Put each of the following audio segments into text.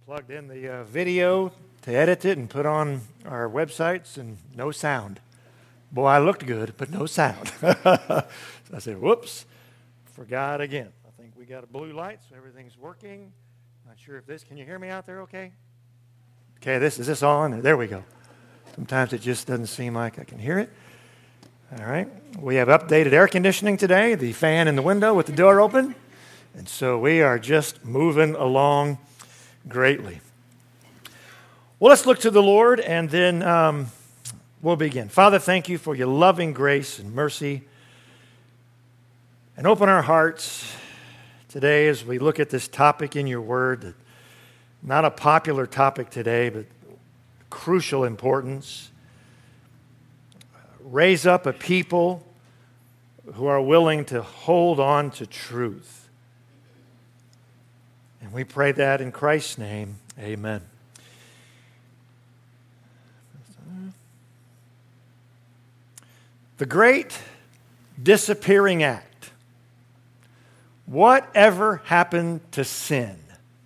Plugged in the video to edit it and put on our websites, and no sound. Boy, I looked good, but no sound. So I said, whoops, forgot again. I think we got a blue light, so everything's working. Not sure if can you hear me out there okay? Okay, is this on? There we go. Sometimes it just doesn't seem like I can hear it. All right, we have updated air conditioning today, the fan in the window with the door open, and so we are just moving along greatly. Well, let's look to the Lord, and then we'll begin. Father, thank you for your loving grace and mercy, and open our hearts today as we look at this topic in your word. Not a popular topic today, but crucial importance. Raise up a people who are willing to hold on to truth. And we pray that in Christ's name, amen. The great disappearing act. Whatever happened to sin?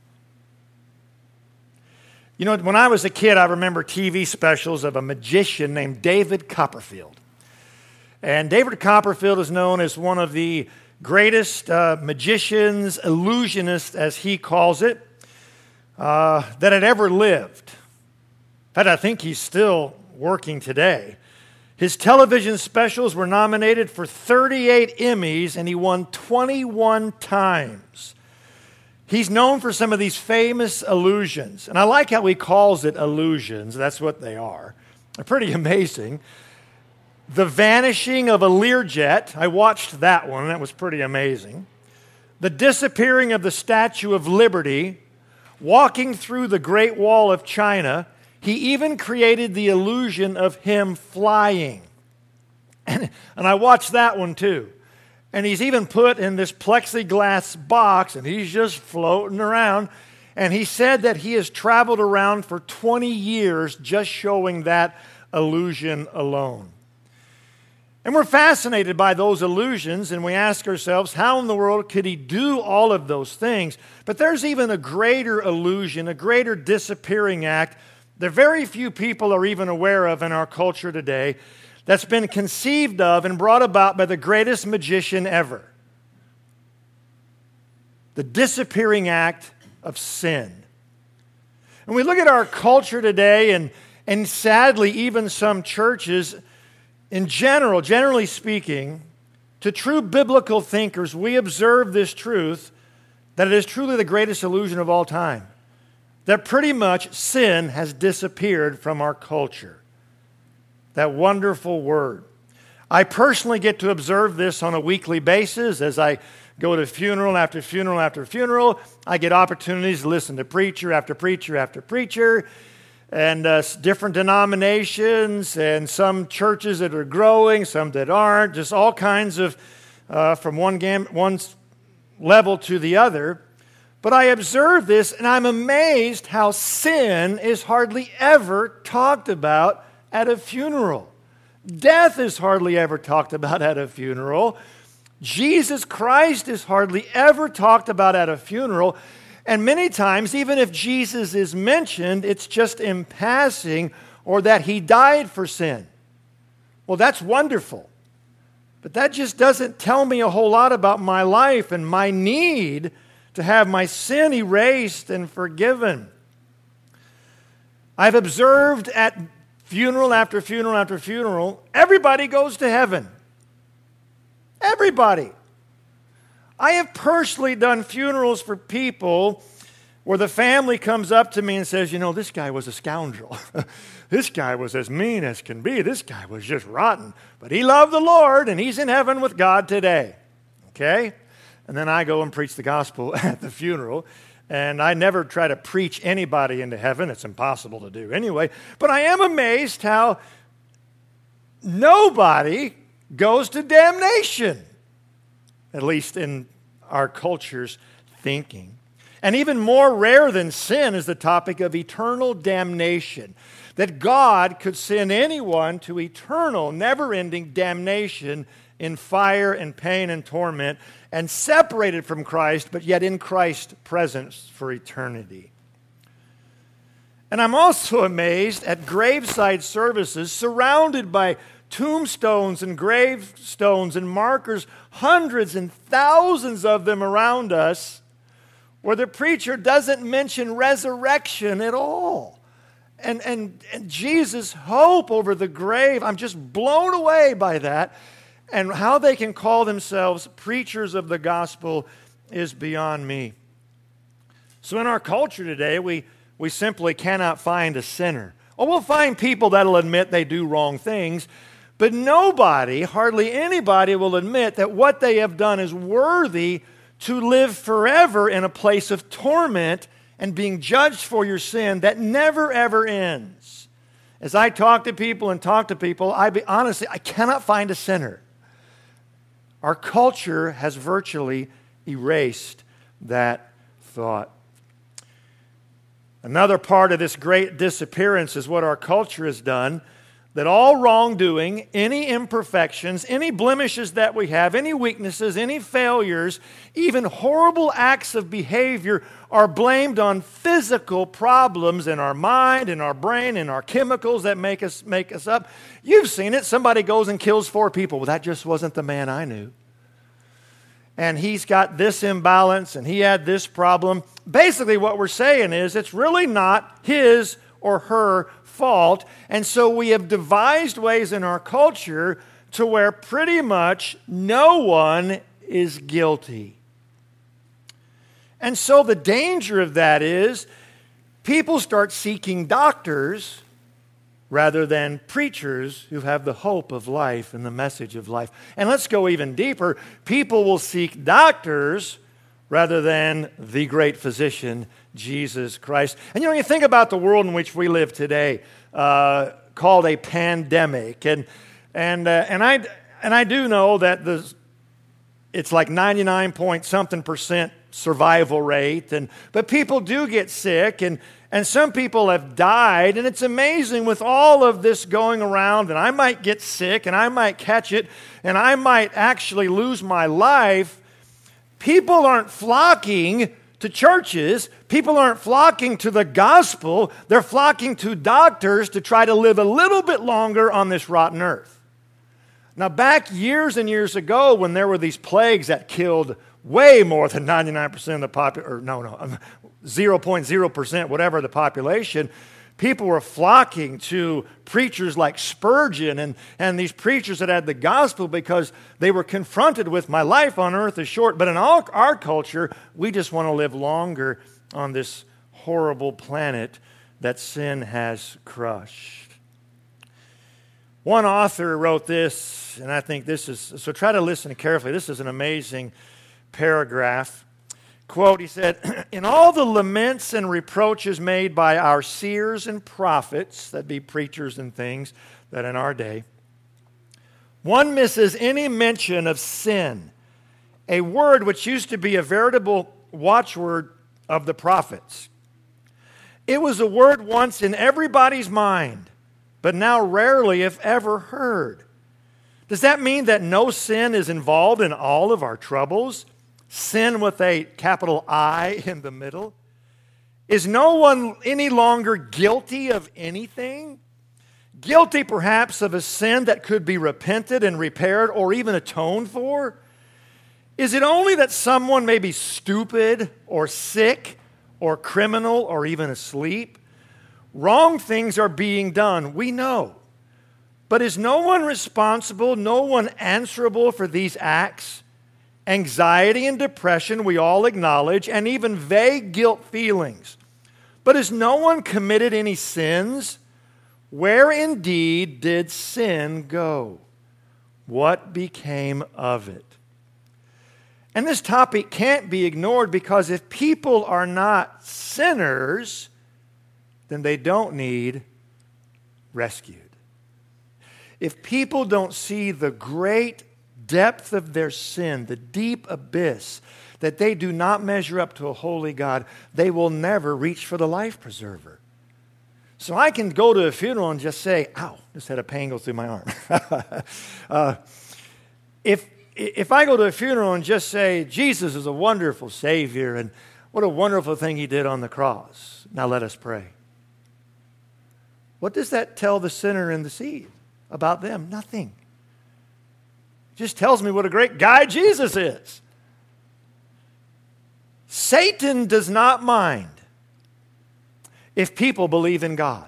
You know, when I was a kid, I remember TV specials of a magician named David Copperfield. And David Copperfield is known as one of the greatest magicians, illusionists, as he calls it, that had ever lived. In fact, I think he's still working today. His television specials were nominated for 38 Emmys, and he won 21 times. He's known for some of these famous illusions, and I like how he calls it illusions. That's what they are. They're pretty amazing. The vanishing of a Learjet, I watched that one, that was pretty amazing. The disappearing of the Statue of Liberty, walking through the Great Wall of China. He even created the illusion of him flying. And I watched that one too. And he's even put in this plexiglass box, and he's just floating around. And he said that he has traveled around for 20 years just showing that illusion alone. And we're fascinated by those illusions, and we ask ourselves, how in the world could he do all of those things? But there's even a greater illusion, a greater disappearing act that very few people are even aware of in our culture today, that's been conceived of and brought about by the greatest magician ever. The disappearing act of sin. And we look at our culture today, and sadly, even some churches, in general, generally speaking, to true biblical thinkers, we observe this truth that it is truly the greatest illusion of all time. That pretty much sin has disappeared from our culture. That wonderful word. I personally get to observe this on a weekly basis as I go to funeral after funeral after funeral. I get opportunities to listen to preacher after preacher after preacher, and different denominations, and some churches that are growing, some that aren't, just all kinds of, from one level to the other. But I observe this, and I'm amazed how sin is hardly ever talked about at a funeral. Death is hardly ever talked about at a funeral. Jesus Christ is hardly ever talked about at a funeral. And many times, even if Jesus is mentioned, it's just in passing, or that he died for sin. Well, that's wonderful. But that just doesn't tell me a whole lot about my life and my need to have my sin erased and forgiven. I've observed at funeral after funeral after funeral, everybody goes to heaven. Everybody. I have personally done funerals for people where the family comes up to me and says, you know, this guy was a scoundrel. This guy was as mean as can be. This guy was just rotten. But he loved the Lord, and he's in heaven with God today. Okay? And then I go and preach the gospel at the funeral. And I never try to preach anybody into heaven. It's impossible to do anyway. But I am amazed how nobody goes to damnation. At least in our culture's thinking. And even more rare than sin is the topic of eternal damnation. That God could send anyone to eternal, never-ending damnation in fire and pain and torment, and separated from Christ, but yet in Christ's presence for eternity. And I'm also amazed at graveside services surrounded by tombstones and gravestones and markers, hundreds and thousands of them around us, where the preacher doesn't mention resurrection at all. And Jesus' hope over the grave, I'm just blown away by that. And how they can call themselves preachers of the gospel is beyond me. So in our culture today, we simply cannot find a sinner. Or we'll find people that'll admit they do wrong things, but nobody, hardly anybody, will admit that what they have done is worthy to live forever in a place of torment and being judged for your sin that never, ever ends. As I talk to people, honestly, I cannot find a sinner. Our culture has virtually erased that thought. Another part of this great disappearance is what our culture has done, that all wrongdoing, any imperfections, any blemishes that we have, any weaknesses, any failures, even horrible acts of behavior are blamed on physical problems in our mind, in our brain, in our chemicals that make us up. You've seen it. Somebody goes and kills 4 people. Well, that just wasn't the man I knew. And he's got this imbalance, and he had this problem. Basically, what we're saying is it's really not his or her fault. And so we have devised ways in our culture to where pretty much no one is guilty. And so the danger of that is people start seeking doctors rather than preachers who have the hope of life and the message of life. And let's go even deeper. People will seek doctors rather than the great physician, Jesus Christ. And you think about the world in which we live today, called a pandemic, and I do know that it's like 99 point something percent survival rate, but people do get sick, and some people have died, and it's amazing with all of this going around, and I might get sick, and I might catch it, and I might actually lose my life. People aren't flocking to churches. People aren't flocking to the gospel. They're flocking to doctors to try to live a little bit longer on this rotten earth. Now, back years and years ago, when there were these plagues that killed way more than 99% of the population, 0.0%, whatever the population, people were flocking to preachers like Spurgeon and these preachers that had the gospel because they were confronted with my life on earth is short. But in our culture, we just want to live longer on this horrible planet that sin has crushed. One author wrote this, and I think this is, so try to listen carefully. This is an amazing paragraph. Quote, he said, "In all the laments and reproaches made by our seers and prophets," that'd be preachers and things that in our day, "one misses any mention of sin, a word which used to be a veritable watchword of the prophets. It was a word once in everybody's mind, but now rarely, if ever, heard. Does that mean that no sin is involved in all of our troubles? Sin with a capital I in the middle? Is no one any longer guilty of anything? Guilty perhaps of a sin that could be repented and repaired or even atoned for? Is it only that someone may be stupid or sick or criminal or even asleep? Wrong things are being done, we know. But is no one responsible, no one answerable for these acts? Anxiety and depression we all acknowledge, and even vague guilt feelings. But has no one committed any sins? Where indeed did sin go? What became of it?" And this topic can't be ignored because if people are not sinners, then they don't need rescued. If people don't see the great depth of their sin, the deep abyss, that they do not measure up to a holy God, they will never reach for the life preserver. So I can go to a funeral and just say, "Ow, just had a pain go through my arm." If I go to a funeral and just say, "Jesus is a wonderful Savior, and what a wonderful thing He did on the cross. Now let us pray." What does that tell the sinner and the seed about them? Nothing. It just tells me what a great guy Jesus is. Satan does not mind if people believe in God.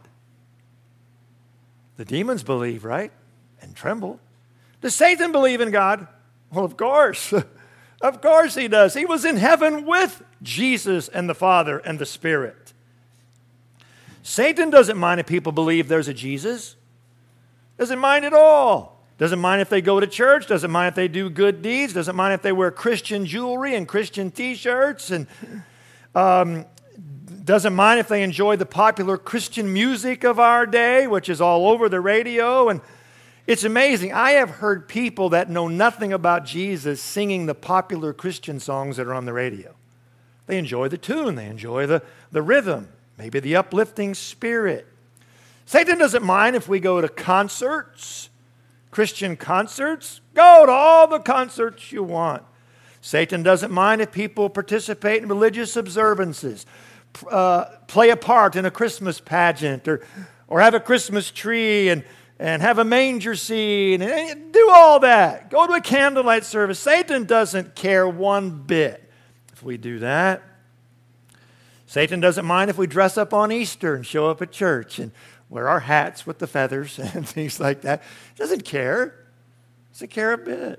The demons believe, right? And tremble. Does Satan believe in God? Well, of course. Of course he does. He was in heaven with Jesus and the Father and the Spirit. Satan doesn't mind if people believe there's a Jesus. Doesn't mind at all. Doesn't mind if they go to church. Doesn't mind if they do good deeds. Doesn't mind if they wear Christian jewelry and Christian t-shirts. And doesn't mind if they enjoy the popular Christian music of our day, which is all over the radio. And it's amazing. I have heard people that know nothing about Jesus singing the popular Christian songs that are on the radio. They enjoy the tune. They enjoy the rhythm, maybe the uplifting spirit. Satan doesn't mind if we go to concerts, Christian concerts. Go to all the concerts you want. Satan doesn't mind if people participate in religious observances, play a part in a Christmas pageant, or have a Christmas tree and have a manger scene, and do all that. Go to a candlelight service. Satan doesn't care one bit if we do that. Satan doesn't mind if we dress up on Easter and show up at church and wear our hats with the feathers and things like that. He doesn't care. Doesn't care a bit.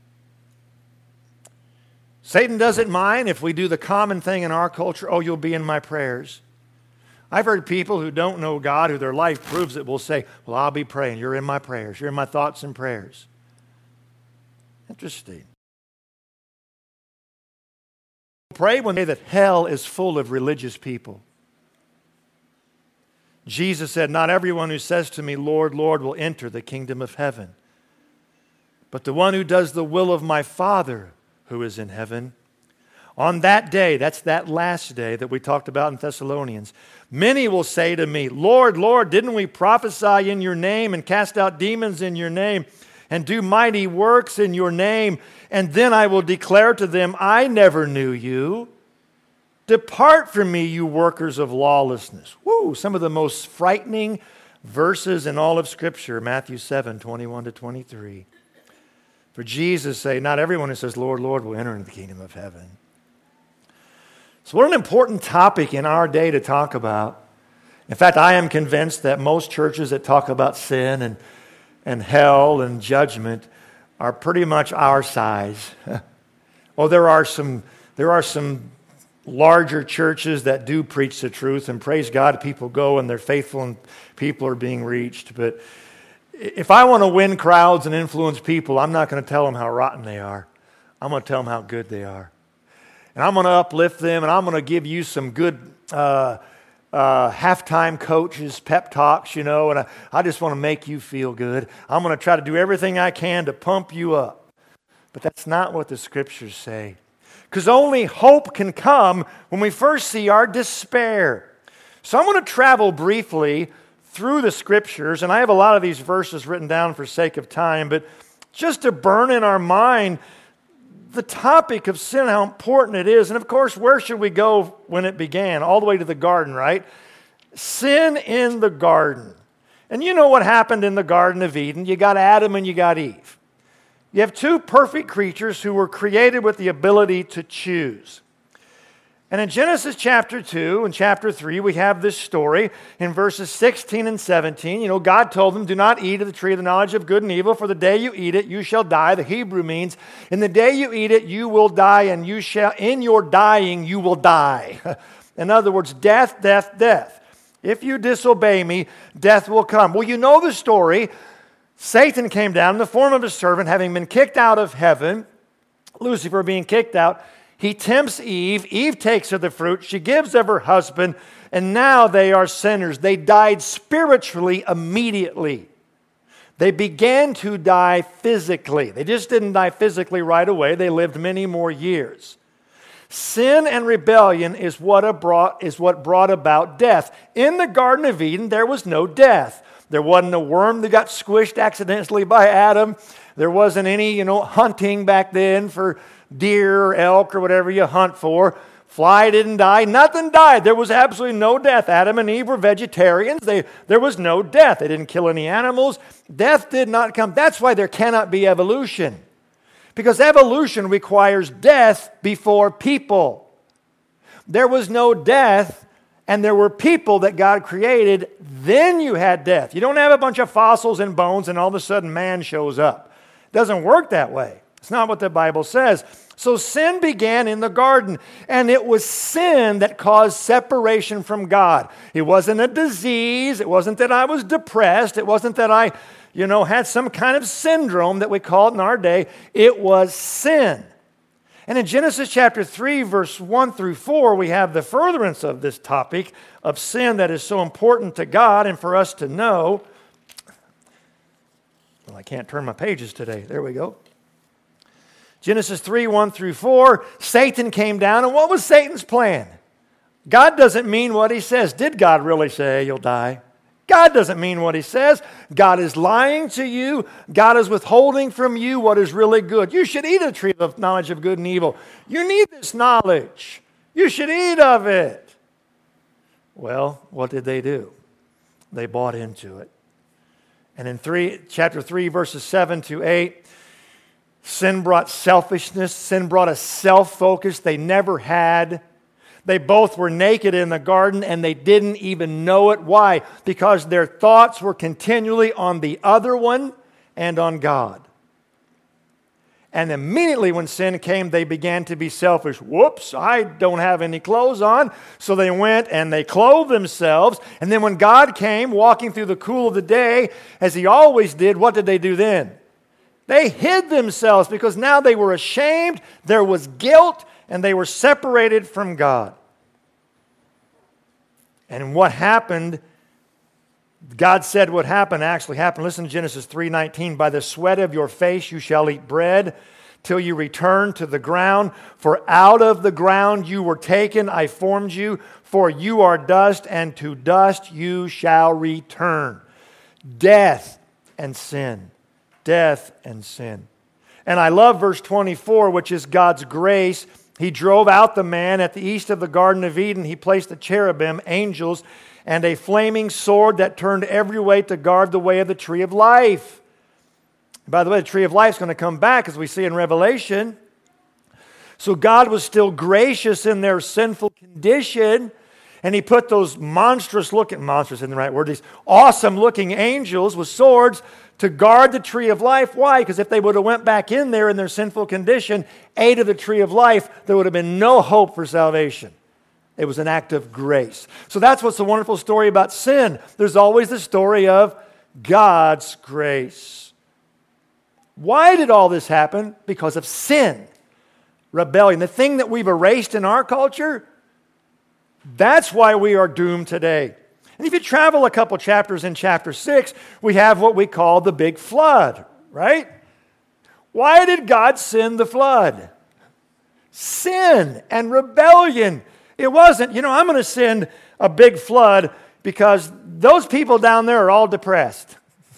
Satan doesn't mind if we do the common thing in our culture. Oh, you'll be in my prayers. I've heard people who don't know God, who their life proves it, will say, well, I'll be praying. You're in my prayers. You're in my thoughts and prayers. Interesting. Pray when they say that hell is full of religious people. Jesus said, not everyone who says to me, Lord, Lord, will enter the kingdom of heaven, but the one who does the will of my Father who is in heaven. On that day, that's that last day that we talked about in Thessalonians, many will say to me, Lord, Lord, didn't we prophesy in your name and cast out demons in your name and do mighty works in your name? And then I will declare to them, I never knew you. Depart from me, you workers of lawlessness. Woo, some of the most frightening verses in all of Scripture, Matthew 7, 21 to 23. For Jesus say, not everyone who says, Lord, Lord, will enter into the kingdom of heaven. So what an important topic in our day to talk about. In fact, I am convinced that most churches that talk about sin and hell and judgment are pretty much our size. Oh, there are some larger churches that do preach the truth, and praise God, people go and they're faithful and people are being reached. But if I want to win crowds and influence people, I'm not going to tell them how rotten they are. I'm going to tell them how good they are. And I'm going to uplift them, and I'm going to give you some good halftime coaches, pep talks, and I just want to make you feel good. I'm going to try to do everything I can to pump you up. But that's not what the Scriptures say. Because only hope can come when we first see our despair. So I'm going to travel briefly through the Scriptures, and I have a lot of these verses written down for sake of time, but just to burn in our mind the topic of sin, how important it is. And of course, where should we go when it began? All the way to the garden, right? Sin in the garden. And you know what happened in the Garden of Eden. You got Adam and you got Eve. You have two perfect creatures who were created with the ability to choose. And in Genesis chapter 2 and chapter 3, we have this story in verses 16 and 17. God told them, do not eat of the tree of the knowledge of good and evil, for the day you eat it, you shall die. The Hebrew means, in the day you eat it, you will die, and in your dying, you will die. In other words, death, death, death. If you disobey me, death will come. Well, you know the story. Satan came down in the form of a servant, having been kicked out of heaven, Lucifer being kicked out. He tempts Eve. Eve takes of the fruit. She gives of her husband. And now they are sinners. They died spiritually immediately. They began to die physically. They just didn't die physically right away. They lived many more years. Sin and rebellion is what brought about death. In the Garden of Eden, there was no death. There wasn't a worm that got squished accidentally by Adam. There wasn't any, hunting back then for deer or elk or whatever you hunt for. Fly didn't die. Nothing died. There was absolutely no death. Adam and Eve were vegetarians. There was no death. They didn't kill any animals. Death did not come. That's why there cannot be evolution. Because evolution requires death before people. There was no death, and there were people that God created. Then you had death. You don't have a bunch of fossils and bones, and all of a sudden man shows up. It doesn't work that way. It's not what the Bible says. So sin began in the garden, and it was sin that caused separation from God. It wasn't a disease. It wasn't that I was depressed. It wasn't that I, had some kind of syndrome that we call it in our day. It was sin. And in Genesis chapter 3, verse 1 through 4, we have the furtherance of this topic of sin that is so important to God and for us to know. Well, I can't turn my pages today. There we go. Genesis 3, 1 through 4, Satan came down, and what was Satan's plan? God doesn't mean what he says. Did God really say you'll die? God doesn't mean what he says. God is lying to you. God is withholding from you what is really good. You should eat a tree of knowledge of good and evil. You need this knowledge. You should eat of it. Well, what did they do? They bought into it. And in chapter 3, verses 7 to 8, sin brought selfishness. Sin brought a self-focus they never had. They both were naked in the garden, and they didn't even know it. Why? Because their thoughts were continually on the other one and on God. And immediately when sin came, they began to be selfish. Whoops, I don't have any clothes on. So they went and they clothed themselves. And then when God came, walking through the cool of the day, as he always did, what did they do then? They hid themselves because now they were ashamed, there was guilt, and they were separated from God. And what happened, God said what happened actually happened. Listen to Genesis 3:19. By the sweat of your face you shall eat bread till you return to the ground. For out of the ground you were taken, I formed you. For you are dust, and to dust you shall return. Death and sin. Death and sin. And I love verse 24, which is God's grace. He drove out the man at the east of the Garden of Eden. He placed the cherubim, angels, and a flaming sword that turned every way to guard the way of the tree of life. By the way, the tree of life is going to come back, as we see in Revelation. So God was still gracious in their sinful condition, and he put those monstrous isn't the right word, these awesome-looking angels with swords to guard the tree of life. Why? Because if they would have went back in there in their sinful condition, ate of the tree of life, there would have been no hope for salvation. It was an act of grace. So that's what's the wonderful story about sin. There's always the story of God's grace. Why did all this happen? Because of sin, rebellion. The thing that we've erased in our culture, that's why we are doomed today. And if you travel a couple chapters in chapter 6, we have what we call the big flood, right? Why did God send the flood? Sin and rebellion. It wasn't, I'm going to send a big flood because those people down there are all depressed.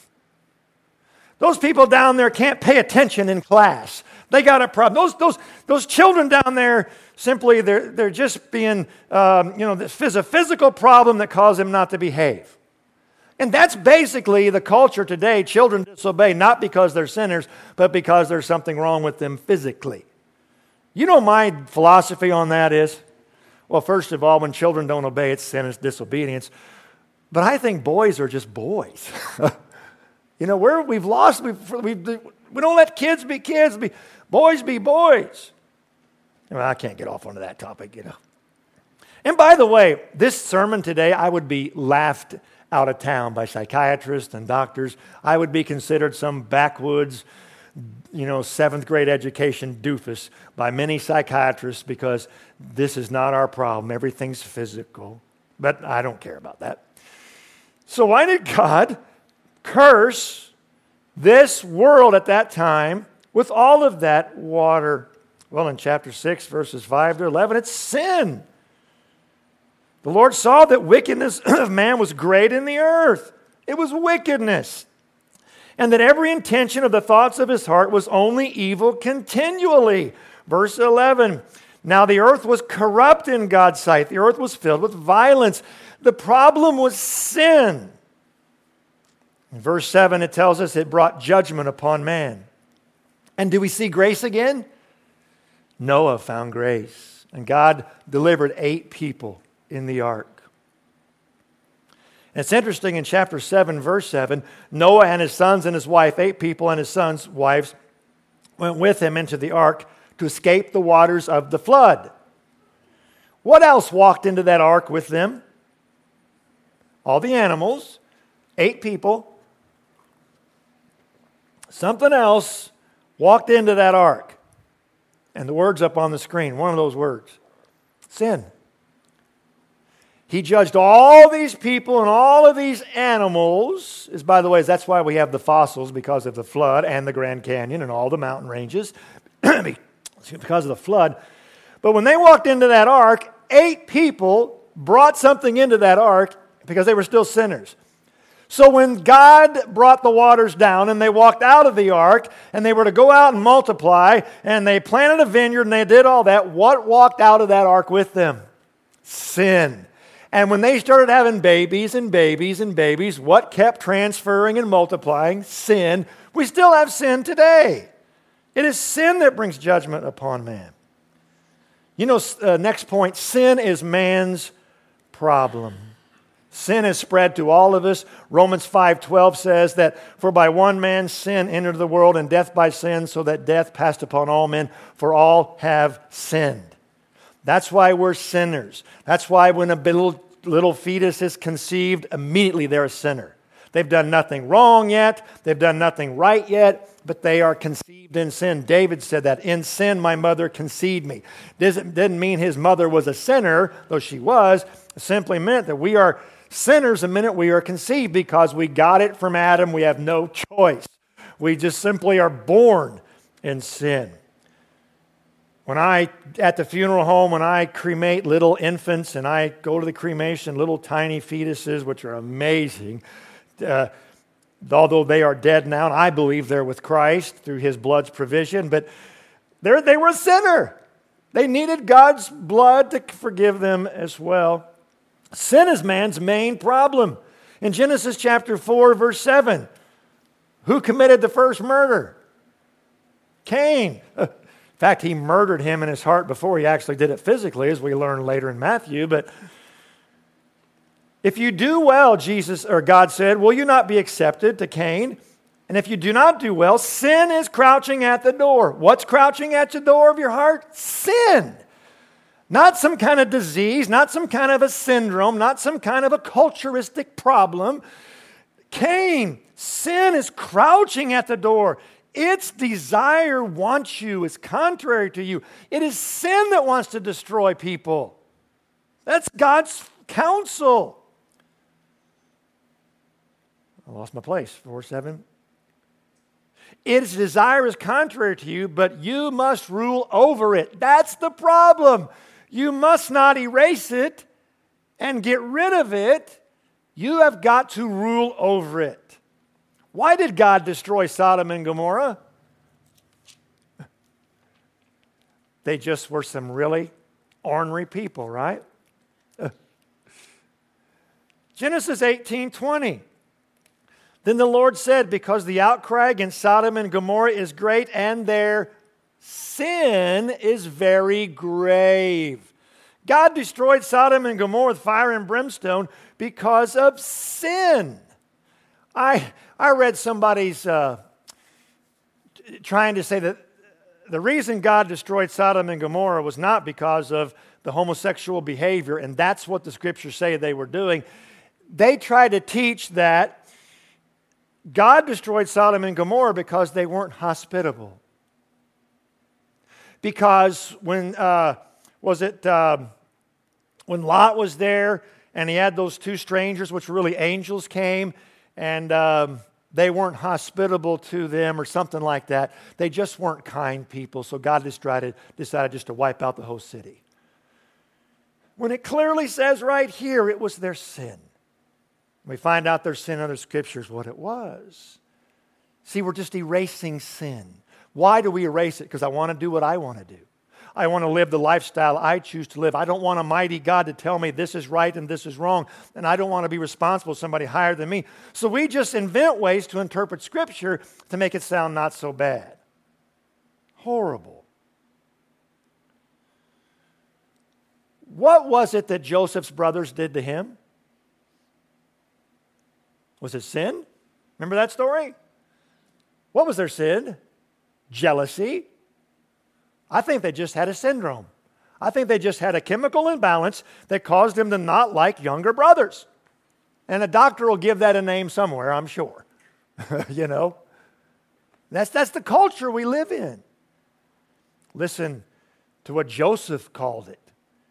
Those people down there can't pay attention in class. They got a problem. Those children down there, simply they're just being, there's a physical problem that caused them not to behave. And that's basically the culture today. Children disobey not because they're sinners, but because there's something wrong with them physically. You know my philosophy on that is? Well, first of all, when children don't obey, it's sin, it's disobedience. But I think boys are just boys. We don't let kids be kids, boys be boys. Well, I can't get off onto that topic, And by the way, this sermon today, I would be laughed out of town by psychiatrists and doctors. I would be considered some backwoods, 7th grade education doofus by many psychiatrists because this is not our problem. Everything's physical. But I don't care about that. So why did God curse this world at that time with all of that water? Well, in chapter 6, verses 5 to 11, it's sin. The Lord saw that wickedness of man was great in the earth. It was wickedness. And that every intention of the thoughts of his heart was only evil continually. Verse 11, Now the earth was corrupt in God's sight. The earth was filled with violence. The problem was sin. In verse 7, it tells us it brought judgment upon man. And do we see grace again? Noah found grace, and God delivered 8 people in the ark. And it's interesting, in chapter 7, verse 7, Noah and his sons and his wife, 8 people and his sons' wives, went with him into the ark to escape the waters of the flood. What else walked into that ark with them? All the animals, 8 people. Something else walked into that ark. And the word's up on the screen, one of those words. Sin. He judged all these people and all of these animals. By the way, that's why we have the fossils, because of the flood and the Grand Canyon and all the mountain ranges. Because of the flood. But when they walked into that ark, 8 people brought something into that ark because they were still sinners. So when God brought the waters down and they walked out of the ark and they were to go out and multiply and they planted a vineyard and they did all that, what walked out of that ark with them? Sin. And when they started having babies and babies and babies, what kept transferring and multiplying? Sin. We still have sin today. It is sin that brings judgment upon man. You know, next point, sin is man's problem. Sin is spread to all of us. Romans 5:12 says that, for by one man sin entered the world, and death by sin, so that death passed upon all men, for all have sinned. That's why we're sinners. That's why when a little fetus is conceived, immediately they're a sinner. They've done nothing wrong yet. They've done nothing right yet, but they are conceived in sin. David said that, in sin my mother conceived me. Didn't mean his mother was a sinner, though she was. It simply meant that we are sinners the minute we are conceived, because we got it from Adam. We have no choice. We just simply are born in sin. At the funeral home, when I cremate little infants and I go to the cremation, little tiny fetuses, which are amazing, although they are dead now, and I believe they're with Christ through His blood's provision, but they were a sinner. They needed God's blood to forgive them as well. Sin is man's main problem. In Genesis chapter 4, verse 7, who committed the first murder? Cain. In fact, he murdered him in his heart before he actually did it physically, as we learn later in Matthew. But if you do well, God said, will you not be accepted to Cain? And if you do not do well, sin is crouching at the door. What's crouching at the door of your heart? Sin. Not some kind of disease, not some kind of a syndrome, not some kind of a culturistic problem. Cain, sin is crouching at the door. Its desire wants you. It's contrary to you. It is sin that wants to destroy people. That's God's counsel. I lost my place. 4:7. Its desire is contrary to you, but you must rule over it. That's the problem. You must not erase it and get rid of it. You have got to rule over it. Why did God destroy Sodom and Gomorrah? They just were some really ornery people, right? Genesis 18:20. Then the Lord said, because the outcry against Sodom and Gomorrah is great, and their sin is very grave. God destroyed Sodom and Gomorrah with fire and brimstone because of sin. I read somebody's trying to say that the reason God destroyed Sodom and Gomorrah was not because of the homosexual behavior, and that's what the scriptures say they were doing. They tried to teach that God destroyed Sodom and Gomorrah because they weren't hospitable. Because when Lot was there and he had those 2 strangers, which were really angels, came and they weren't hospitable to them or something like that. They just weren't kind people, so God decided just to wipe out the whole city. When it clearly says right here it was their sin. We find out their sin in other scriptures what it was. See, we're just erasing sin. Why do we erase it? Because I want to do what I want to do. I want to live the lifestyle I choose to live. I don't want a mighty God to tell me this is right and this is wrong, and I don't want to be responsible for somebody higher than me. So we just invent ways to interpret Scripture to make it sound not so bad. Horrible. What was it that Joseph's brothers did to him? Was it sin? Remember that story? What was their sin? Jealousy. I think they just had a syndrome. I think they just had a chemical imbalance that caused them to not like younger brothers. And a doctor will give that a name somewhere, I'm sure. You know? That's the culture we live in. Listen to what Joseph called it.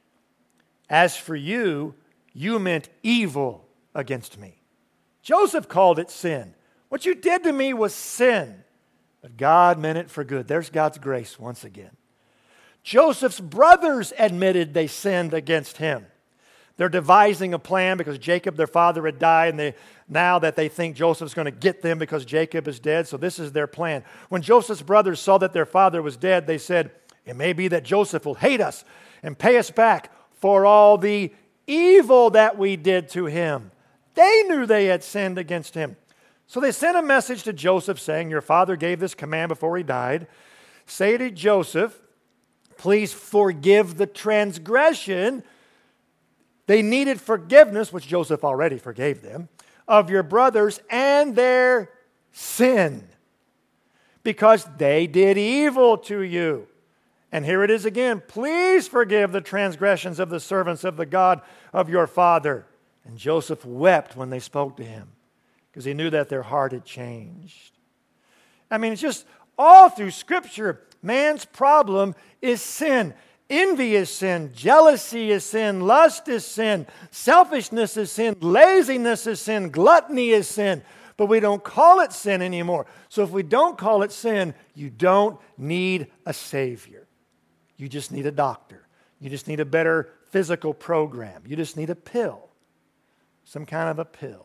As for you, you meant evil against me. Joseph called it sin. What you did to me was sin. But God meant it for good. There's God's grace once again. Joseph's brothers admitted they sinned against him. They're devising a plan because Jacob, their father, had died, and now that they think Joseph's going to get them because Jacob is dead, so this is their plan. When Joseph's brothers saw that their father was dead, they said, it may be that Joseph will hate us and pay us back for all the evil that we did to him. They knew they had sinned against him. So they sent a message to Joseph saying, your father gave this command before he died. Say to Joseph, please forgive the transgression. They needed forgiveness, which Joseph already forgave them, of your brothers and their sin, because they did evil to you. And here it is again. Please forgive the transgressions of the servants of the God of your father. And Joseph wept when they spoke to him, because he knew that their heart had changed. I mean, it's just all through Scripture, man's problem is sin. Envy is sin. Jealousy is sin. Lust is sin. Selfishness is sin. Laziness is sin. Gluttony is sin. But we don't call it sin anymore. So if we don't call it sin, you don't need a Savior. You just need a doctor. You just need a better physical program. You just need a pill. Some kind of a pill.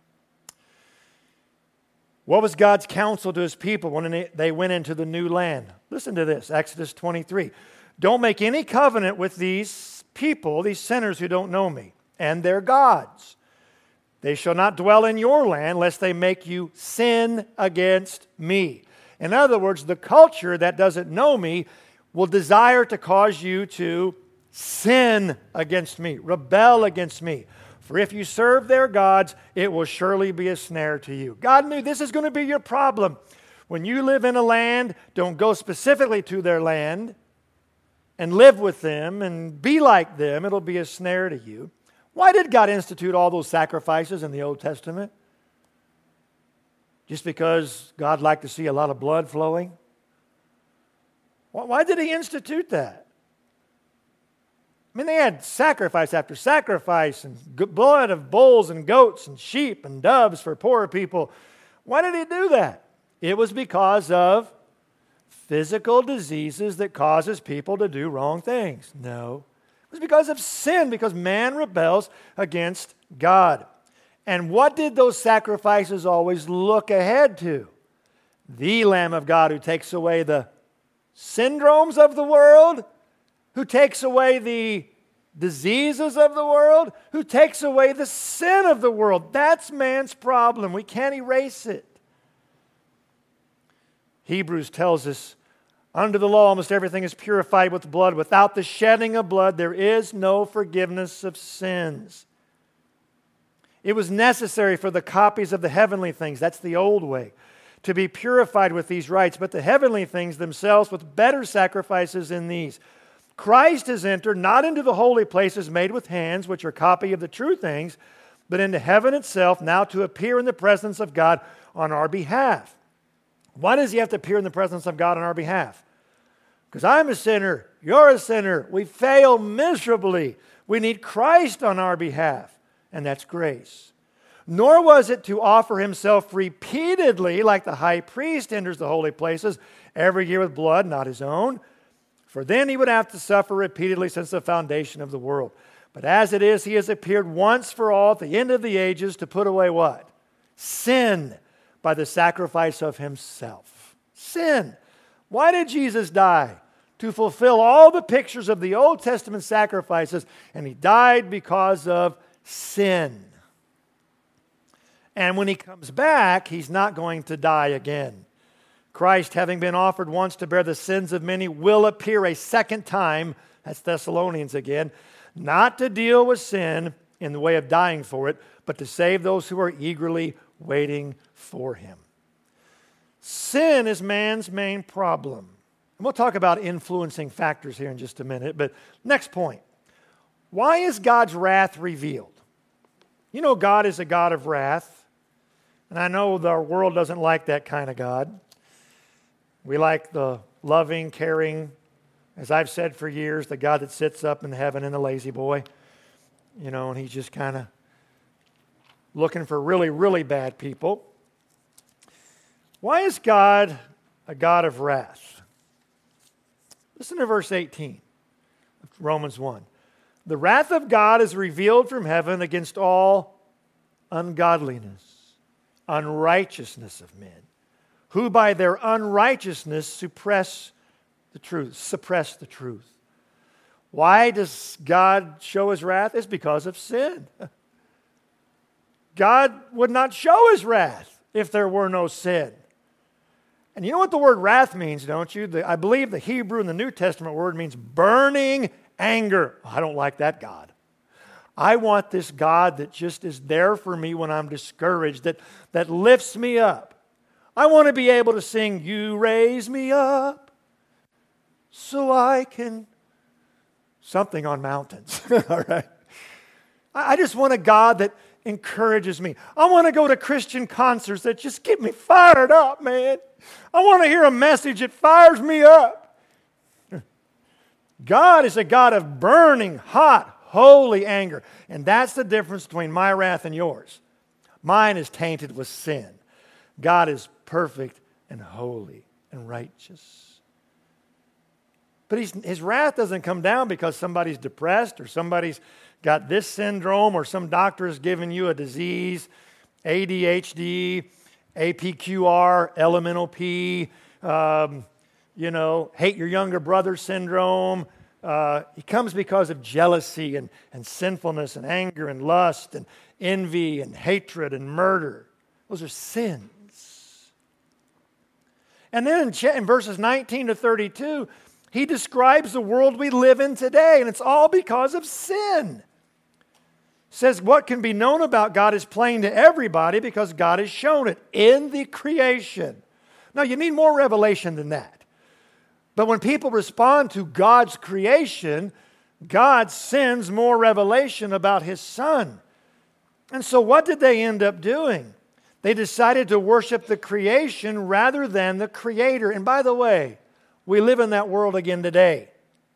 What was God's counsel to his people when they went into the new land? Listen to this, Exodus 23. Don't make any covenant with these people, these sinners who don't know me, and their gods. They shall not dwell in your land lest they make you sin against me. In other words, the culture that doesn't know me will desire to cause you to sin against me, rebel against me. For if you serve their gods, it will surely be a snare to you. God knew this is going to be your problem. When you live in a land, don't go specifically to their land and live with them and be like them. It'll be a snare to you. Why did God institute all those sacrifices in the Old Testament? Just because God liked to see a lot of blood flowing? Why did he institute that? I mean, they had sacrifice after sacrifice and blood of bulls and goats and sheep and doves for poor people. Why did he do that? It was because of physical diseases that causes people to do wrong things. No. It was because of sin, because man rebels against God. And what did those sacrifices always look ahead to? The Lamb of God who takes away the syndromes of the world, who takes away the diseases of the world, who takes away the sin of the world. That's man's problem. We can't erase it. Hebrews tells us, under the law, almost everything is purified with blood. Without the shedding of blood, there is no forgiveness of sins. It was necessary for the copies of the heavenly things, that's the old way, to be purified with these rites, but the heavenly things themselves with better sacrifices than these. Christ has entered not into the holy places made with hands, which are a copy of the true things, but into heaven itself, now to appear in the presence of God on our behalf. Why does he have to appear in the presence of God on our behalf? Because I'm a sinner, you're a sinner, we fail miserably. We need Christ on our behalf, and that's grace. Nor was it to offer himself repeatedly, like the high priest enters the holy places every year with blood, not his own. For then he would have to suffer repeatedly since the foundation of the world. But as it is, he has appeared once for all at the end of the ages to put away what? Sin by the sacrifice of himself. Sin. Why did Jesus die? to fulfill all the pictures of the Old Testament sacrifices, and He died because of sin. And when He comes back, He's not going to die again. Christ, having been offered once to bear the sins of many, will appear a second time, that's Thessalonians again, not to deal with sin in the way of dying for it, but to save those who are eagerly waiting for Him. Sin is man's main problem. And we'll talk about influencing factors here in just a minute, but next point. Why is God's wrath revealed? You know God is a God of wrath, and I know our world doesn't like that kind of God. We like the loving, caring, as I've said for years, the God that sits up in heaven and the lazy boy. You know, and He's just kind of looking for really, really bad people. Why is God a God of wrath? Listen to verse 18 of Romans 1. The wrath of God is revealed from heaven against all ungodliness, unrighteousness of men, who by their unrighteousness suppress the truth. Why does God show His wrath? It's because of sin. God would not show His wrath if there were no sin. And you know what the word wrath means, don't you? I believe the Hebrew in the New Testament word means burning anger. I don't like that God. I want this God that just is there for me when I'm discouraged, that lifts me up. I want to be able to sing, "You raise me up so I can..." Something on mountains, all right? I just want a God that encourages me. I want to go to Christian concerts that just get me fired up, man. I want to hear a message that fires me up. God is a God of burning, hot, holy anger. And that's the difference between my wrath and yours. Mine is tainted with sin. God is perfect and holy and righteous. But His wrath doesn't come down because somebody's depressed or somebody's got this syndrome or some doctor has given you a disease, ADHD, APQR, elemental P, hate your younger brother syndrome. It comes because of jealousy and sinfulness and anger and lust and envy and hatred and murder. Those are sins. And then in verses 19 to 32, He describes the world we live in today, and it's all because of sin. Says what can be known about God is plain to everybody because God has shown it in the creation. Now, you need more revelation than that. But when people respond to God's creation, God sends more revelation about His Son. And so what did they end up doing? They decided to worship the creation rather than the Creator. And by the way, we live in that world again today.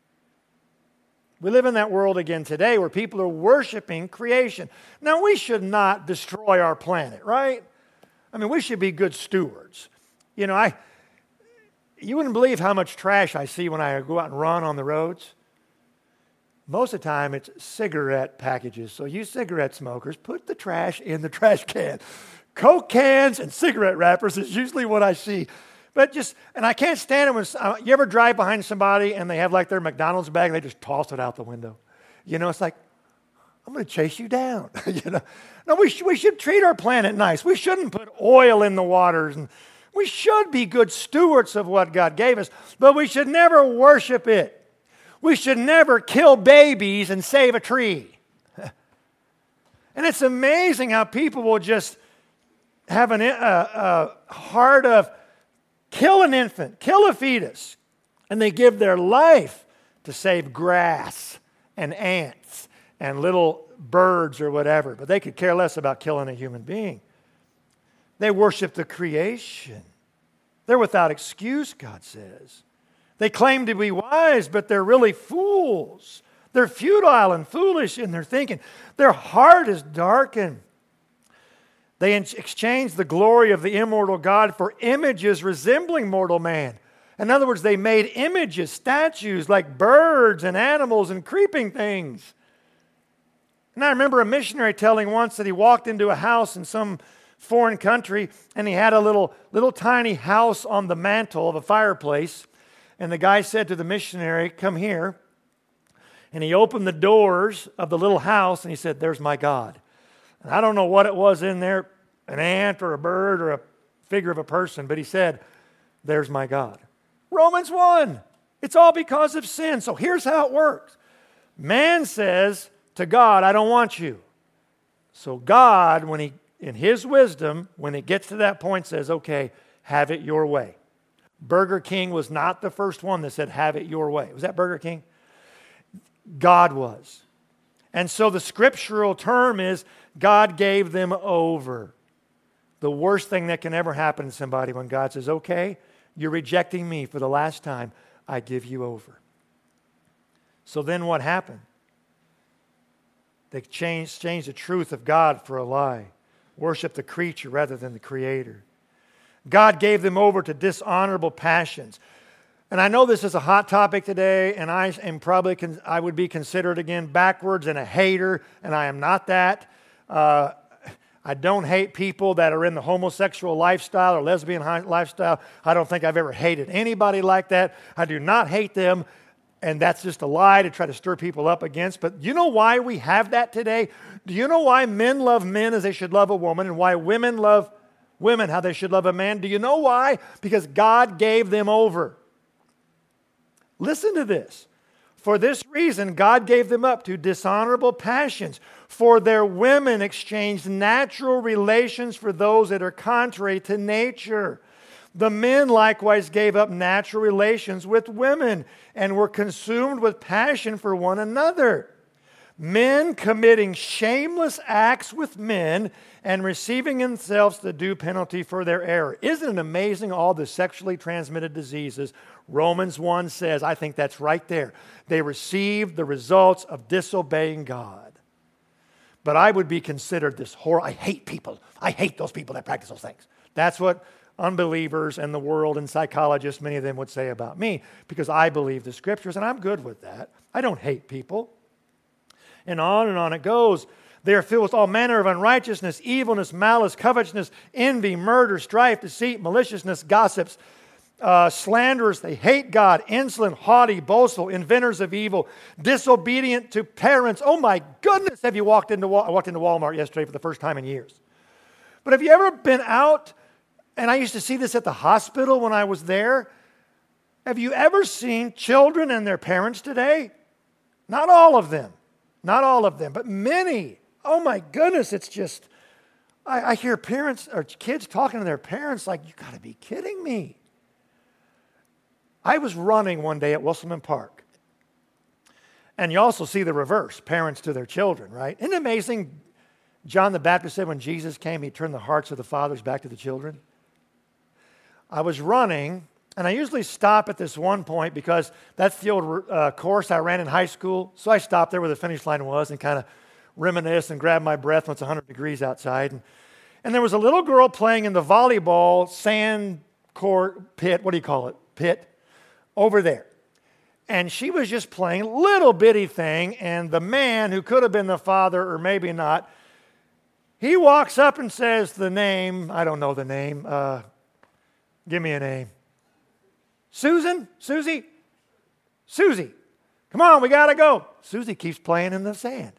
We live in that world again today where people are worshiping creation. Now, we should not destroy our planet, right? I mean, we should be good stewards. You wouldn't believe how much trash I see when I go out and run on the roads. Most of the time, it's cigarette packages. So you cigarette smokers, put the trash in the trash can. Coke cans and cigarette wrappers is usually what I see. And I can't stand it when, you ever drive behind somebody and they have like their McDonald's bag and they just toss it out the window? It's like, I'm going to chase you down. No, we should treat our planet nice. We shouldn't put oil in the waters. And we should be good stewards of what God gave us, but we should never worship it. We should never kill babies and save a tree. And it's amazing how people will just have a heart of kill an infant, kill a fetus, and they give their life to save grass and ants and little birds or whatever. But they could care less about killing a human being. They worship the creation. They're without excuse, God says. They claim to be wise, but they're really fools. They're futile and foolish in their thinking. Their heart is darkened. They exchanged the glory of the immortal God for images resembling mortal man. In other words, they made images, statues like birds and animals and creeping things. And I remember a missionary telling once that he walked into a house in some foreign country and he had a little tiny house on the mantle of a fireplace. And the guy said to the missionary, come here. And he opened the doors of the little house and he said, there's my God. And I don't know what it was in there, an ant or a bird or a figure of a person, but he said, there's my God. Romans 1. It's all because of sin. So here's how it works. Man says to God, I don't want you. So God, in His wisdom, when it gets to that point, says, okay, have it your way. Burger King was not the first one that said, have it your way. Was that Burger King? God was. And so the scriptural term is, God gave them over. The worst thing that can ever happen to somebody when God says, okay, you're rejecting me for the last time, I give you over. So then what happened? They changed the truth of God for a lie. Worship the creature rather than the Creator. God gave them over to dishonorable passions. And I know this is a hot topic today, and I would be considered again backwards and a hater, and I am not that. I don't hate people that are in the homosexual lifestyle or lesbian lifestyle. I don't think I've ever hated anybody like that. I do not hate them, and that's just a lie to try to stir people up against. But you know why we have that today? Do you know why men love men as they should love a woman, and why women love women how they should love a man? Do you know why? Because God gave them over. Listen to this. For this reason, God gave them up to dishonorable passions. For their women exchanged natural relations for those that are contrary to nature. The men likewise gave up natural relations with women and were consumed with passion for one another. Men committing shameless acts with men and receiving themselves the due penalty for their error. Isn't it amazing all the sexually transmitted diseases? Romans 1 says, I think that's right there. They received the results of disobeying God. But I would be considered this horror. I hate people. I hate those people that practice those things. That's what unbelievers and the world and psychologists, many of them would say about me, because I believe the scriptures, and I'm good with that. I don't hate people. And on it goes. They are filled with all manner of unrighteousness, evilness, malice, covetousness, envy, murder, strife, deceit, maliciousness, gossips, slanderers. They hate God, insolent, haughty, boastful, inventors of evil, disobedient to parents. Oh my goodness, have you walked into Walmart yesterday for the first time in years? But have you ever been out, and I used to see this at the hospital when I was there, have you ever seen children and their parents today? Not all of them. Not all of them, but many. Oh my goodness, it's just, I hear parents or kids talking to their parents like, you got to be kidding me. I was running one day at Wilson Park. And you also see the reverse, parents to their children, right? Isn't it amazing? John the Baptist said when Jesus came, he turned the hearts of the fathers back to the children. I was running, and I usually stop at this one point because that's the old course I ran in high school. So I stopped there where the finish line was and kind of reminisce and grab my breath when it's 100 degrees outside. And there was a little girl playing in the volleyball sand court pit, what do you call it, pit, over there. And she was just playing a little bitty thing, and the man, who could have been the father or maybe not, he walks up and says the name, I don't know the name, give me a name. Susan? Susie? Susie. Come on, we got to go. Susie keeps playing in the sand.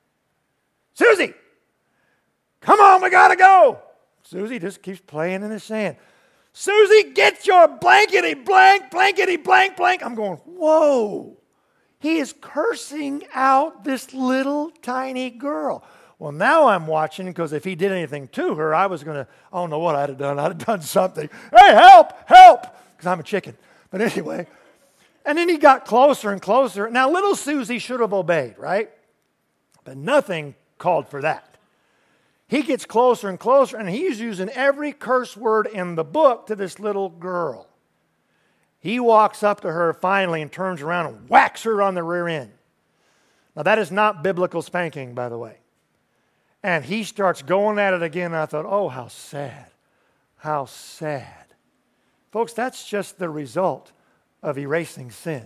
Susie! Come on, we got to go. Susie just keeps playing in the sand. Susie, get your blankety blank, blankety blank, blank. I'm going, whoa. He is cursing out this little tiny girl. Well, now I'm watching because if he did anything to her, I was going to, I don't know what I'd have done. I'd have done something. Hey, help, help, because I'm a chicken. But anyway, and then he got closer and closer. Now, little Susie should have obeyed, right? But nothing called for that. He gets closer and closer, and he's using every curse word in the book to this little girl. He walks up to her finally and turns around and whacks her on the rear end. Now, that is not biblical spanking, by the way. And he starts going at it again. And I thought, oh, how sad. How sad. Folks, that's just the result of erasing sin.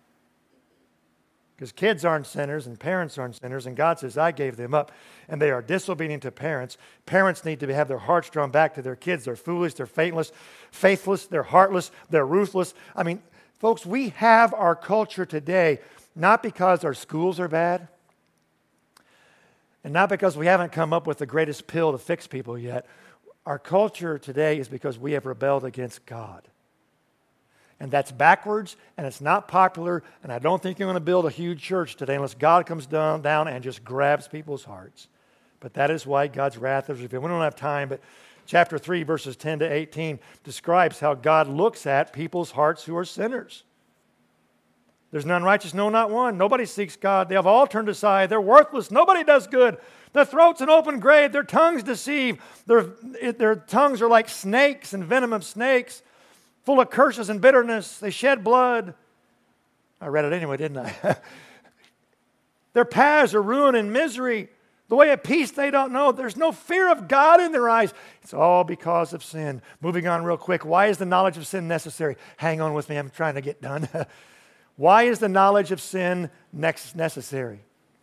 Because kids aren't sinners and parents aren't sinners, and God says, I gave them up, and they are disobedient to parents. Parents need to have their hearts drawn back to their kids. They're foolish, they're faithless, they're heartless, they're ruthless. I mean, Folks, we have our culture today not because our schools are bad and not because we haven't come up with the greatest pill to fix people yet. Our culture today is because we have rebelled against God. And that's backwards, and it's not popular, and I don't think you're going to build a huge church today unless God comes down and just grabs people's hearts. But that is why God's wrath is revealed. We don't have time, but chapter 3, verses 10 to 18 describes how God looks at people's hearts who are sinners. There's none righteous, no, not one. Nobody seeks God. They have all turned aside. They're worthless. Nobody does good. Their throat's an open grave. Their tongues deceive. Their tongues are like snakes and venom of snakes, full of curses and bitterness. They shed blood. I read it anyway, didn't I? Their paths are ruin and misery. The way of peace they don't know. There's no fear of God in their eyes. It's all because of sin. Moving on real quick. Why is the knowledge of sin necessary? Hang on with me. I'm trying to get done. Why is the knowledge of sin necessary?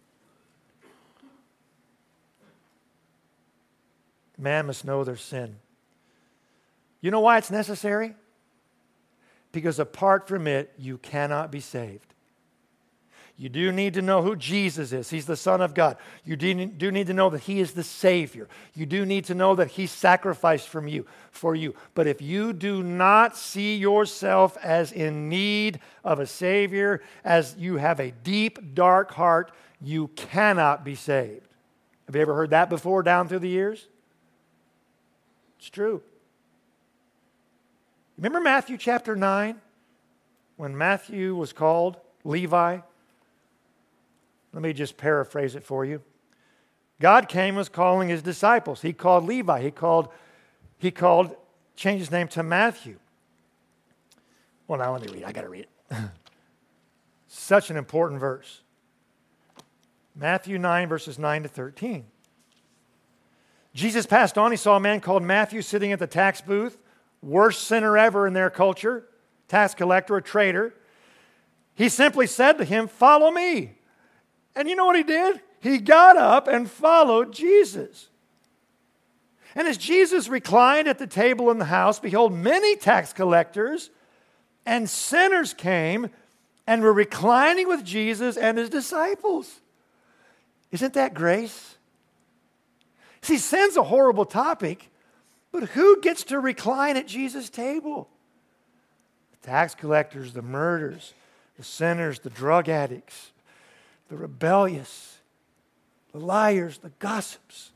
Man must know their sin. You know why it's necessary? Because apart from it, you cannot be saved. You do need to know who Jesus is. He's the Son of God. You do need to know that He is the Savior. You do need to know that He sacrificed for you. But if you do not see yourself as in need of a Savior, as you have a deep, dark heart, you cannot be saved. Have you ever heard that before down through the years? It's true. Remember Matthew chapter 9? When Matthew was called Levi? Let me just paraphrase it for you. God came and was calling His disciples. He called Levi. He changed his name to Matthew. Well, now let me read. I got to read it. Such an important verse. Matthew 9, verses 9 to 13. Jesus passed on. He saw a man called Matthew sitting at the tax booth. Worst sinner ever in their culture. Tax collector, a traitor. He simply said to him, "Follow me." And you know what he did? He got up and followed Jesus. And as Jesus reclined at the table in the house, behold, many tax collectors and sinners came and were reclining with Jesus and His disciples. Isn't that grace? See, sin's a horrible topic, but who gets to recline at Jesus' table? The tax collectors, the murderers, the sinners, the drug addicts, the rebellious, the liars, the gossips.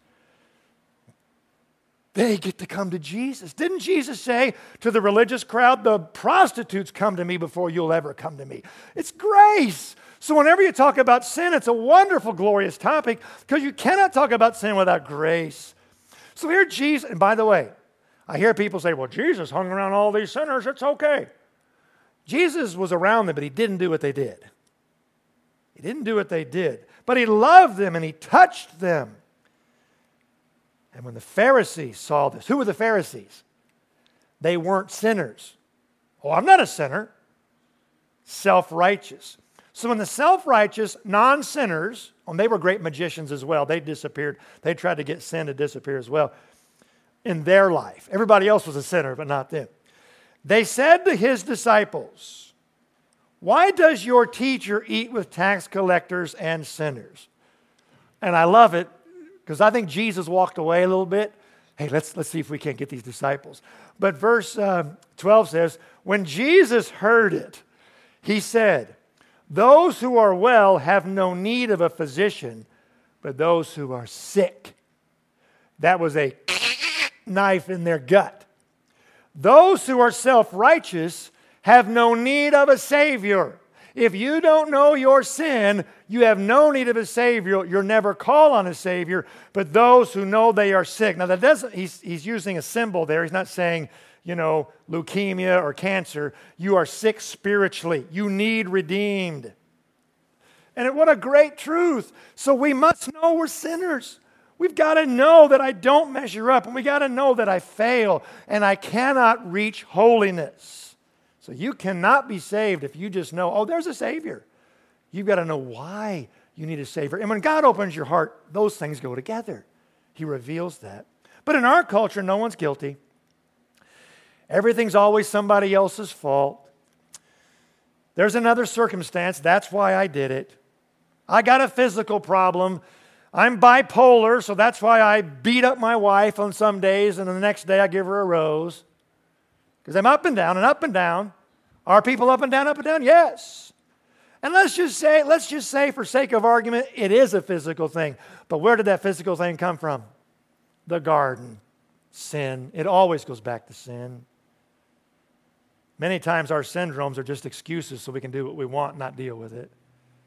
They get to come to Jesus. Didn't Jesus say to the religious crowd, "The prostitutes come to me before you'll ever come to me"? It's grace. So whenever you talk about sin, it's a wonderful, glorious topic because you cannot talk about sin without grace. So here Jesus, and by the way, I hear people say, "Well, Jesus hung around all these sinners, it's okay." Jesus was around them, but He didn't do what they did. He didn't do what they did, but He loved them and He touched them. And when the Pharisees saw this, who were the Pharisees? They weren't sinners. Oh, I'm not a sinner. Self-righteous. So when the self-righteous non-sinners, and they were great magicians as well, they disappeared. They tried to get sin to disappear as well in their life. Everybody else was a sinner, but not them. They said to His disciples, "Why does your teacher eat with tax collectors and sinners?" And I love it because I think Jesus walked away a little bit. Hey, let's see if we can't get these disciples. But verse 12 says, when Jesus heard it, He said, "Those who are well have no need of a physician, but those who are sick." That was a knife in their gut. Those who are self-righteous have no need of a Savior. If you don't know your sin, you have no need of a Savior. You'll never call on a Savior. But those who know they are sick. Now, that doesn't. He's using a symbol there. He's not saying, leukemia or cancer. You are sick spiritually. You need redeemed. And what a great truth. So we must know we're sinners. We've got to know that I don't measure up. And we got to know that I fail. And I cannot reach holiness. So you cannot be saved if you just know, oh, there's a Savior. You've got to know why you need a Savior. And when God opens your heart, those things go together. He reveals that. But in our culture, no one's guilty. Everything's always somebody else's fault. There's another circumstance. That's why I did it. I got a physical problem. I'm bipolar, so that's why I beat up my wife on some days, and the next day I give her a rose. Because I'm up and down and up and down. Are people up and down, up and down? Yes. And let's just say, for sake of argument, it is a physical thing. But where did that physical thing come from? The garden. Sin. It always goes back to sin. Many times our syndromes are just excuses so we can do what we want and not deal with it.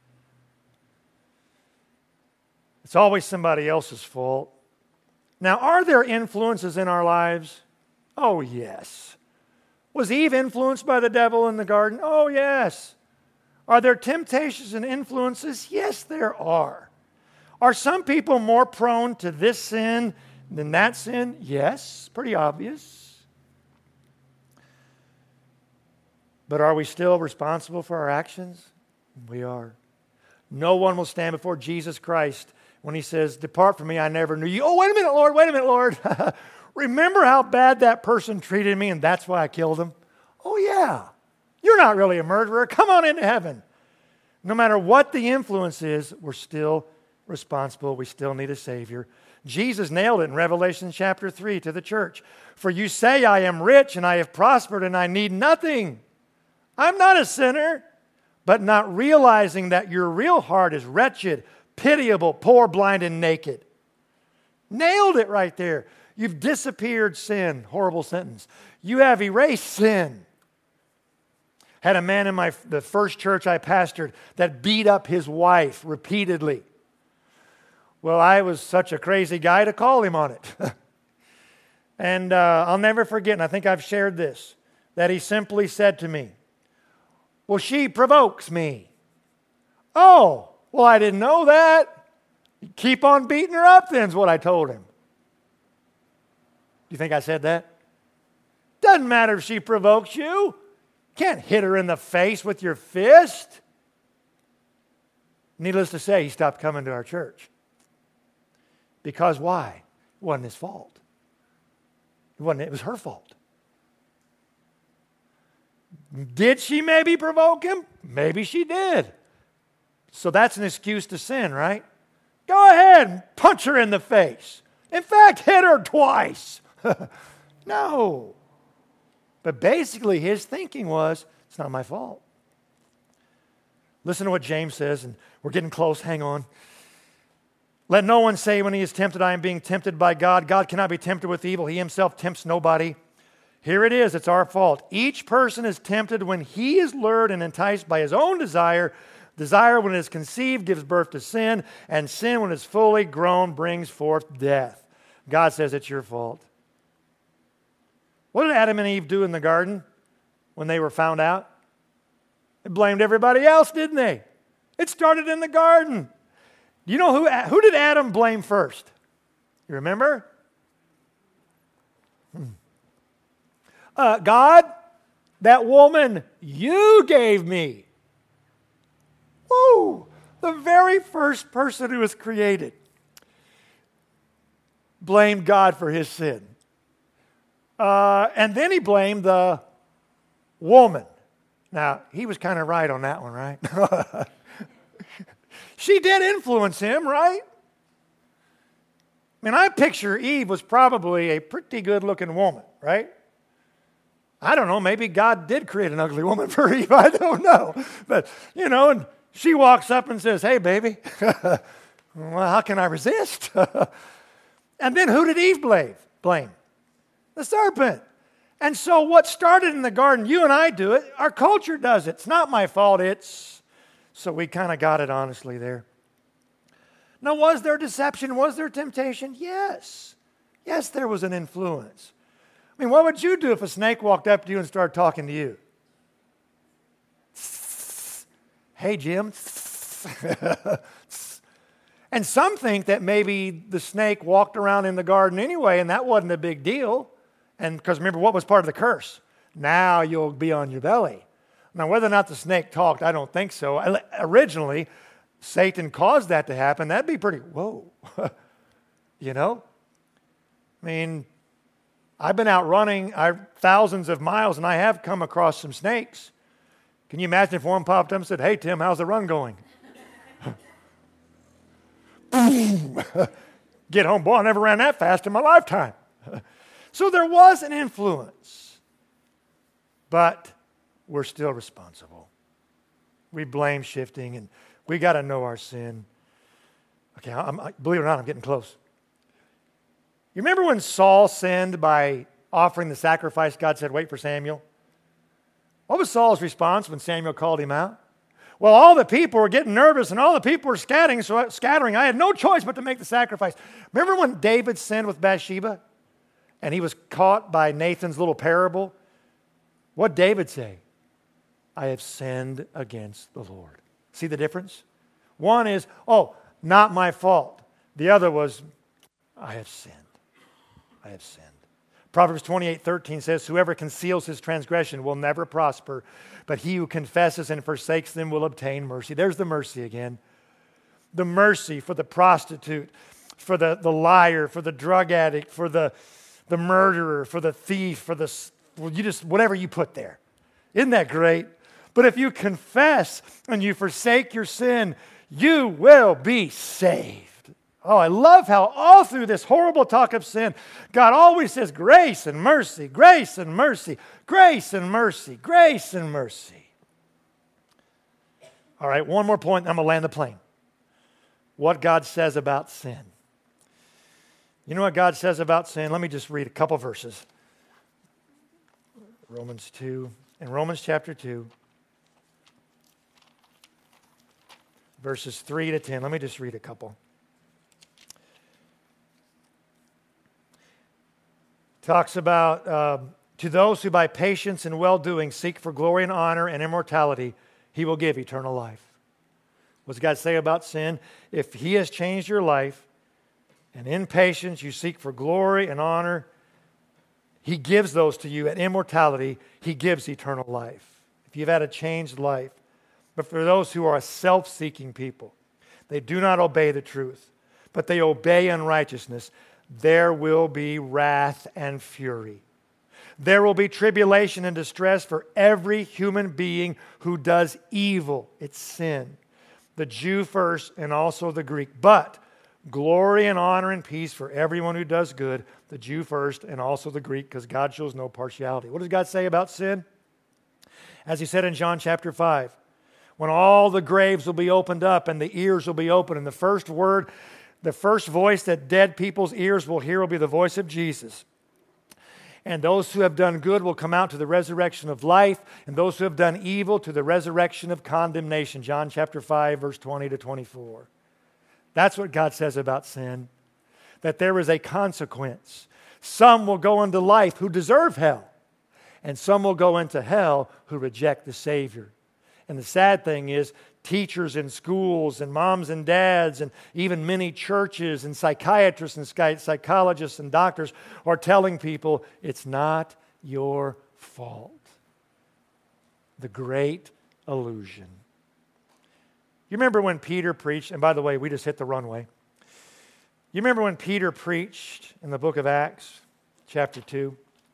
It's always somebody else's fault. Now, are there influences in our lives? Oh, yes. Was Eve influenced by the devil in the garden? Oh, yes. Are there temptations and influences? Yes, there are. Are some people more prone to this sin than that sin? Yes, pretty obvious. But are we still responsible for our actions? We are. No one will stand before Jesus Christ when he says, "Depart from me, I never knew you." Oh, wait a minute, Lord. Remember how bad that person treated me and that's why I killed him? Oh, yeah. You're not really a murderer. Come on into heaven. No matter what the influence is, we're still responsible. We still need a Savior. Jesus nailed it in Revelation chapter 3 to the church. "For you say, I am rich and I have prospered and I need nothing. I'm not a sinner," but not realizing that your real heart is wretched, pitiable, poor, blind, and naked. Nailed it right there. You've disappeared sin. Horrible sentence. You have erased sin. Had a man in the first church I pastored that beat up his wife repeatedly. Well, I was such a crazy guy to call him on it. And I'll never forget, and I think I've shared this, that he simply said to me, "Well, she provokes me." "Oh, well, I didn't know that." "Keep on beating her up then," is what I told him. Do you think I said that? Doesn't matter if she provokes you. Can't hit her in the face with your fist. Needless to say, he stopped coming to our church. Because why? It wasn't his fault. It was her fault. Did she maybe provoke him? Maybe she did. So that's an excuse to sin, right? Go ahead and punch her in the face. In fact, hit her twice. No. But basically his thinking was, it's not my fault. Listen to what James says, and we're getting close, hang on. "Let no one say when he is tempted, I am being tempted by God. God cannot be tempted with evil. He himself tempts nobody." Here it is, it's our fault. "Each person is tempted when he is lured and enticed by his own desire. Desire, when it is conceived, gives birth to sin, and sin, when it is fully grown, brings forth death." God says it's your fault. What did Adam and Eve do in the garden when they were found out? They blamed everybody else, didn't they? It started in the garden. Do you know who did Adam blame first? You remember? God, that woman you gave me. Woo! The very first person who was created blamed God for his sin. And then he blamed the woman. Now, he was kind of right on that one, right? She did influence him, right? I mean, I picture Eve was probably a pretty good-looking woman, right? I don't know, maybe God did create an ugly woman for Eve, I don't know. But, and she walks up and says, "Hey, baby." Well, how can I resist? And then who did Eve blame? The serpent. And so what started in the garden, you and I do it, our culture does it. It's not my fault, so we kind of got it honestly there. Now, was there deception? Was there temptation? Yes. Yes, there was an influence. I mean, what would you do if a snake walked up to you and started talking to you? "Hey, Jim." And some think that maybe the snake walked around in the garden anyway, and that wasn't a big deal. And because remember, what was part of the curse? Now you'll be on your belly. Now, whether or not the snake talked, I don't think so. Originally, Satan caused that to happen. That'd be pretty, whoa. I mean, I've been out running thousands of miles, and I have come across some snakes. Can you imagine if one popped up and said, "Hey, Tim, how's the run going?" Get home, boy, I never ran that fast in my lifetime. So there was an influence, but we're still responsible. We blame shifting, and we got to know our sin. Okay, believe it or not, I'm getting close. You remember when Saul sinned by offering the sacrifice? God said, "Wait for Samuel." What was Saul's response when Samuel called him out? Well, all the people were getting nervous and all the people were scattering. I had no choice but to make the sacrifice. Remember when David sinned with Bathsheba and he was caught by Nathan's little parable? What did David say? "I have sinned against the Lord." See the difference? One is, "Oh, not my fault." The other was, "I have sinned. I have sinned." Proverbs 28:13 says, "Whoever conceals his transgression will never prosper, but he who confesses and forsakes them will obtain mercy." There's the mercy again. The mercy for the prostitute, for the liar, for the drug addict, for the murderer, for the thief, for whatever you put there. Isn't that great? But if you confess and you forsake your sin, you will be saved. Oh, I love how all through this horrible talk of sin, God always says grace and mercy, grace and mercy, grace and mercy, grace and mercy. All right, one more point, and I'm going to land the plane. What God says about sin. You know what God says about sin? Let me just read a couple verses. Romans 2. In Romans chapter 2, verses 3 to 10. Let me just read a couple. Talks about, to those who by patience and well-doing seek for glory and honor and immortality, He will give eternal life. What does God say about sin? If He has changed your life, and in patience you seek for glory and honor, He gives those to you. At immortality, He gives eternal life. If you've had a changed life. But for those who are a self-seeking people, they do not obey the truth, but they obey unrighteousness, there will be wrath and fury. There will be tribulation and distress for every human being who does evil. It's sin. The Jew first and also the Greek. But glory and honor and peace for everyone who does good. The Jew first and also the Greek, because God shows no partiality. What does God say about sin? As He said in John chapter 5, when all the graves will be opened up and the ears will be opened, and the first word, the first voice that dead people's ears will hear will be the voice of Jesus. And those who have done good will come out to the resurrection of life, and those who have done evil to the resurrection of condemnation. John chapter 5, verse 20 to 24. That's what God says about sin, that there is a consequence. Some will go into life who deserve hell, and some will go into hell who reject the Savior. And the sad thing is, teachers in schools and moms and dads and even many churches and psychiatrists and psychologists and doctors are telling people it's not your fault. The great illusion. You remember when Peter preached, and by the way, we just hit the runway. You remember when Peter preached in the book of Acts, chapter 2?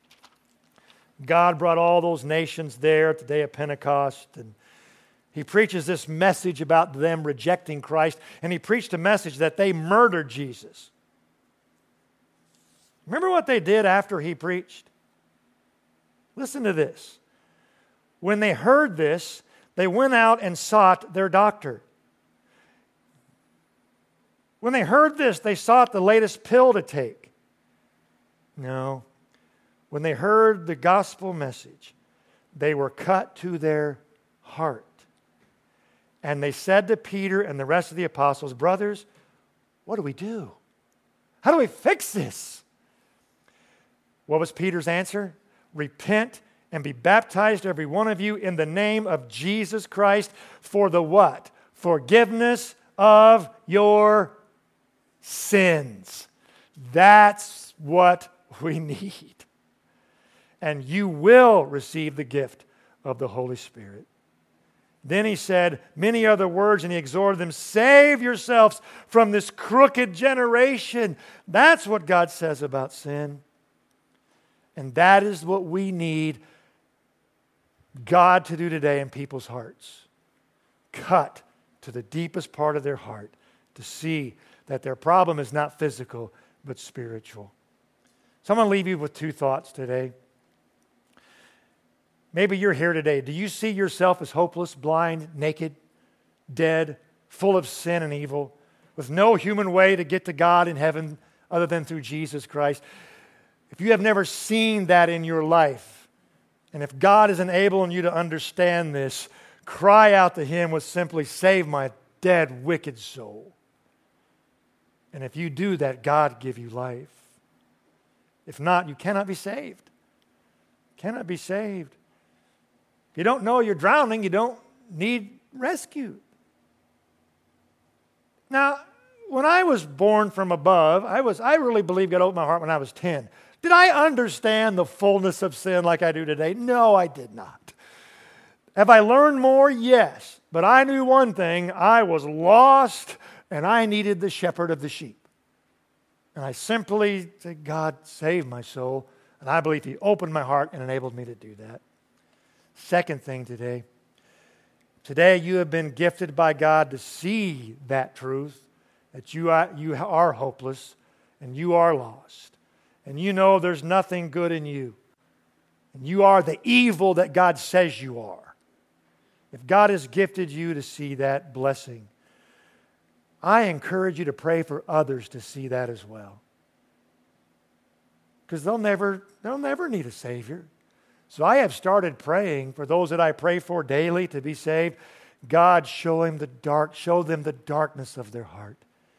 God brought all those nations there at the day of Pentecost, and He preaches this message about them rejecting Christ, and He preached a message that they murdered Jesus. Remember what they did after He preached? Listen to this. When they heard this, they went out and sought their doctor. When they heard this, they sought the latest pill to take. No. When they heard the gospel message, they were cut to their heart. And they said to Peter and the rest of the apostles, "Brothers, what do we do? How do we fix this?" What was Peter's answer? "Repent and be baptized, every one of you, in the name of Jesus Christ for the what? Forgiveness of your sins." That's what we need. And you will receive the gift of the Holy Spirit. Then He said many other words, and He exhorted them, "Save yourselves from this crooked generation." That's what God says about sin. And that is what we need God to do today in people's hearts. Cut to the deepest part of their heart to see that their problem is not physical, but spiritual. So I'm going to leave you with two thoughts today. Maybe you're here today. Do you see yourself as hopeless, blind, naked, dead, full of sin and evil, with no human way to get to God in heaven other than through Jesus Christ? If you have never seen that in your life, and if God is enabling you to understand this, cry out to Him with simply, "Save my dead, wicked soul." And if you do that, God give you life. If not, you cannot be saved. Cannot be saved. If you don't know you're drowning, you don't need rescue. Now, when I was born from above, I really believe God opened my heart when I was 10. Did I understand the fullness of sin like I do today? No, I did not. Have I learned more? Yes. But I knew one thing. I was lost, and I needed the shepherd of the sheep. And I simply said, "God, save my soul." And I believe He opened my heart and enabled me to do that. Second thing today. Today you have been gifted by God to see that truth, that you are hopeless and you are lost. And you know there's nothing good in you. And you are the evil that God says you are. If God has gifted you to see that blessing, I encourage you to pray for others to see that as well. Because they'll never need a Savior. So I have started praying for those that I pray for daily to be saved. God, show them the darkness of their heart.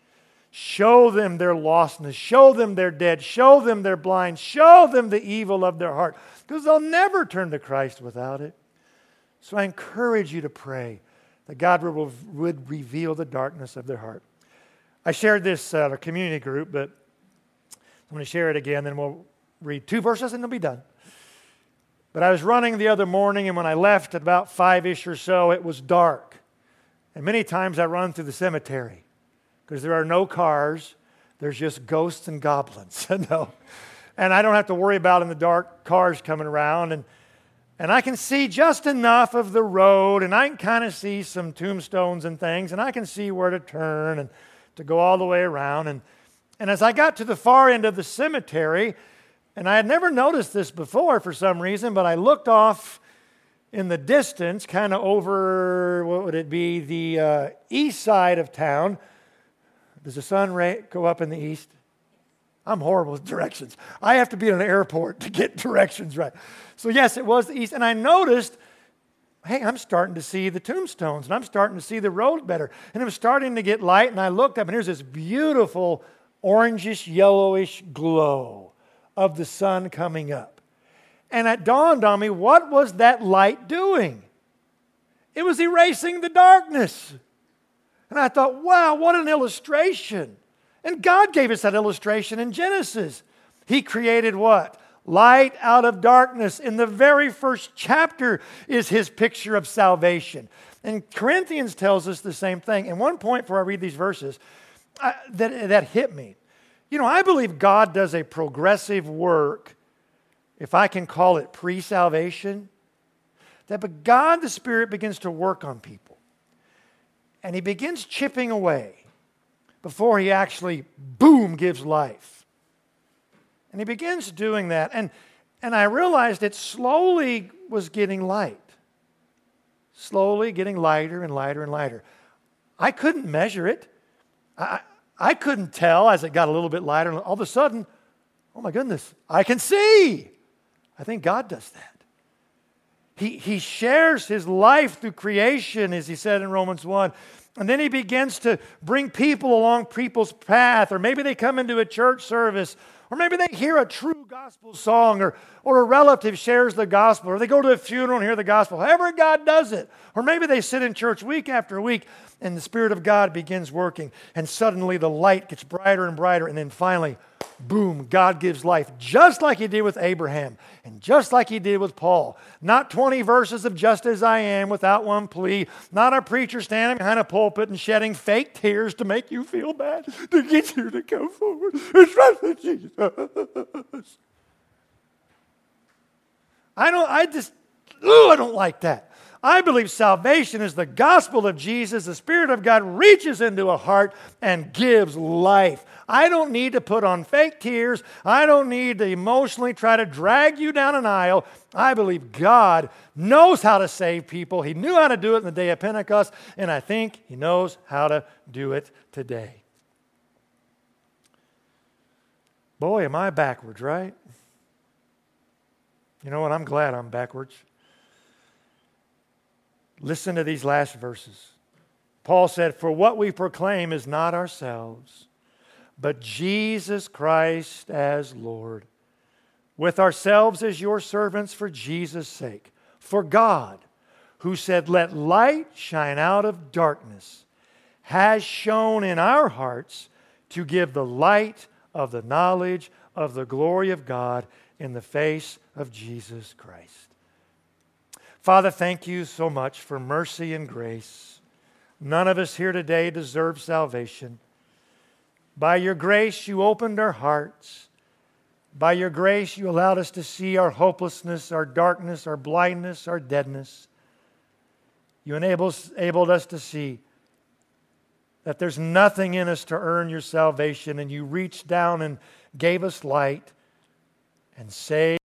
Show them their lostness. Show them they're dead. Show them they're blind. Show them the evil of their heart. Because they'll never turn to Christ without it. So I encourage you to pray that God would reveal the darkness of their heart. I shared this at a community group, but I'm going to share it again, then we'll read 2 verses and it'll be done. But I was running the other morning, and when I left at about 5-ish or so, it was dark. And many times I run through the cemetery because there are no cars. There's just ghosts and goblins. No. And I don't have to worry about in the dark cars coming around. And I can see just enough of the road, and I can kind of see some tombstones and things, and I can see where to turn and to go all the way around. And as I got to the far end of the cemetery, and I had never noticed this before for some reason, but I looked off in the distance, kind of over, what would it be, the east side of town. Does the sun go up in the east? I'm horrible with directions. I have to be at an airport to get directions right. So yes, it was the east. And I noticed, hey, I'm starting to see the tombstones, and I'm starting to see the road better. And it was starting to get light, and I looked up, and here's this beautiful orangish, yellowish glow of the sun coming up. And it dawned on me, what was that light doing? It was erasing the darkness. And I thought, wow, what an illustration. And God gave us that illustration in Genesis. He created what? Light out of darkness. In the very first chapter is His picture of salvation. And Corinthians tells us the same thing. And one point before I read these verses, that hit me. You know, I believe God does a progressive work, if I can call it pre-salvation, but God the Spirit begins to work on people. And He begins chipping away before He actually, boom, gives life. And He begins doing that. And I realized it slowly was getting light. Slowly getting lighter and lighter and lighter. I couldn't measure it. I couldn't tell as it got a little bit lighter. All of a sudden, oh my goodness, I can see. I think God does that. He shares His life through creation, as He said in Romans 1. And then He begins to bring people along people's path. Or maybe they come into a church service. Or maybe they hear a true gospel song. Or a relative shares the gospel. Or they go to a funeral and hear the gospel. However God does it. Or maybe they sit in church week after week and the Spirit of God begins working. And suddenly the light gets brighter and brighter. And then finally, boom, God gives life. Just like He did with Abraham. And just like He did with Paul. Not 20 verses of just as I am without one plea. Not a preacher standing behind a pulpit and shedding fake tears to make you feel bad. To get you to go forward and trust in Jesus. ooh, I don't like that. I believe salvation is the gospel of Jesus. The Spirit of God reaches into a heart and gives life. I don't need to put on fake tears. I don't need to emotionally try to drag you down an aisle. I believe God knows how to save people. He knew how to do it in the day of Pentecost, and I think He knows how to do it today. Boy, am I backwards, right? You know what? I'm glad I'm backwards. Listen to these last verses. Paul said, "For what we proclaim is not ourselves, but Jesus Christ as Lord, with ourselves as your servants for Jesus' sake. For God, who said, 'Let light shine out of darkness,' has shone in our hearts to give the light of the knowledge of the glory of God in the face of Jesus Christ." Father, thank you so much for mercy and grace. None of us here today deserve salvation. By your grace, you opened our hearts. By your grace, you allowed us to see our hopelessness, our darkness, our blindness, our deadness. You enabled us to see that there's nothing in us to earn your salvation, and you reached down and gave us light and saved